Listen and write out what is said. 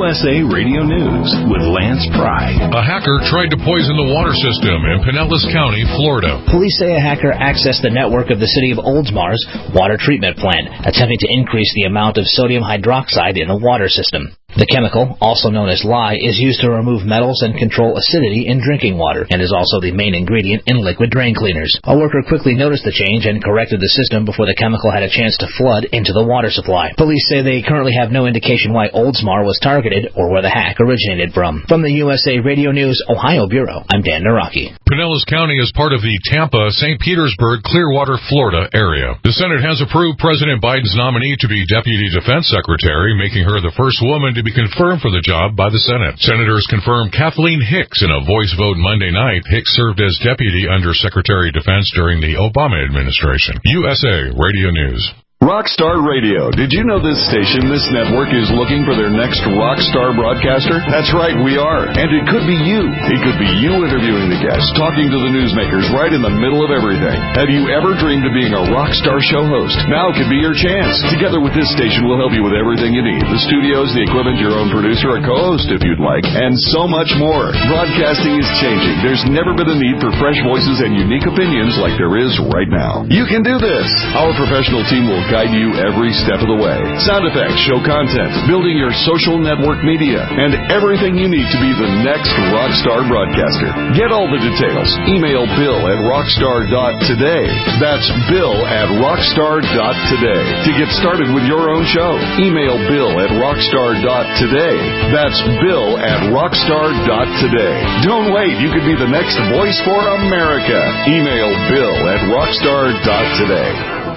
USA Radio News with Lance Pry. A hacker tried to poison the water system in Pinellas County, Florida. Police say a hacker accessed the network of the city of Oldsmar's water treatment plant, attempting to increase the amount of sodium hydroxide in the water system. The chemical, also known as lye, is used to remove metals and control acidity in drinking water, and is also the main ingredient in liquid drain cleaners. A worker quickly noticed the change and corrected the system before the chemical had a chance to flood into the water supply. Police say they currently have no indication why Oldsmar was targeted or where the hack originated from. From the USA Radio News Ohio Bureau, I'm Dan Naraki. Pinellas County is part of the Tampa, St. Petersburg, Clearwater, Florida area. The Senate has approved President Biden's nominee to be Deputy Defense Secretary, making her the first woman to be confirmed for the job by the Senate. Senators confirmed Kathleen Hicks in a voice vote Monday night. Hicks served as Deputy Under Secretary of Defense during the Obama administration. USA Radio News. Rockstar Radio. Did you know this station, this network, is looking for their next rock star broadcaster? That's right, we are. And it could be you. It could be you interviewing the guests, talking to the newsmakers right in the middle of everything. Have you ever dreamed of being a rock star show host? Now could be your chance. Together with this station, we'll help you with everything you need. The studios, the equipment, your own producer, a co-host if you'd like, and so much more. Broadcasting is changing. There's never been a need for fresh voices and unique opinions like there is right now. You can do this. Our professional team will guide you every step of the way. Sound effects, show content, building your social network media, and everything you need to be the next rockstar broadcaster. Get all the details. Email bill@rockstar.today. That's bill@rockstar.today. To get started with your own show, email bill@rockstar.today. That's bill@rockstar.today. Don't wait. You could be the next voice for America. Email bill@rockstar.today.